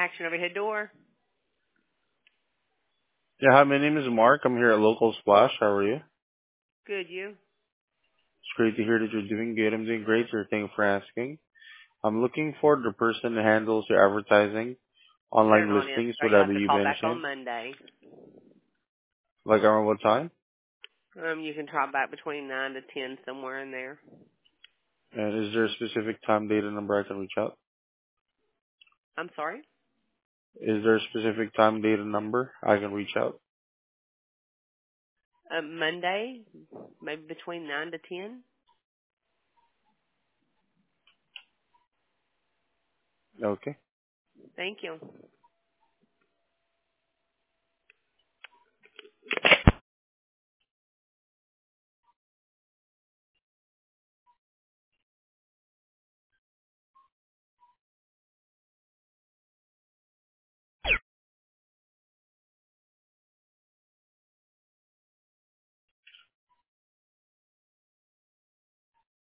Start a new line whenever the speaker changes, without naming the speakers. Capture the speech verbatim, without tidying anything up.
Action Overhead Door.
Yeah, hi, my name is Mark. I'm here at Local Splash. How are you?
Good, you?
It's great to hear that you're doing good. I'm doing great, sir. Thank you for asking. I'm looking for the person who handles your advertising,
They're
online
not in.
listings,
So you
whatever
have to
you
call back on
mentioned.
Monday.
Like around what time?
Um, you can try back between nine to ten, somewhere in there.
And is there a specific time, date, and number I can reach out?
I'm sorry?
Is there a specific time, date, and number I can reach out?
Um, Monday, maybe between nine to ten.
Okay.
Thank you.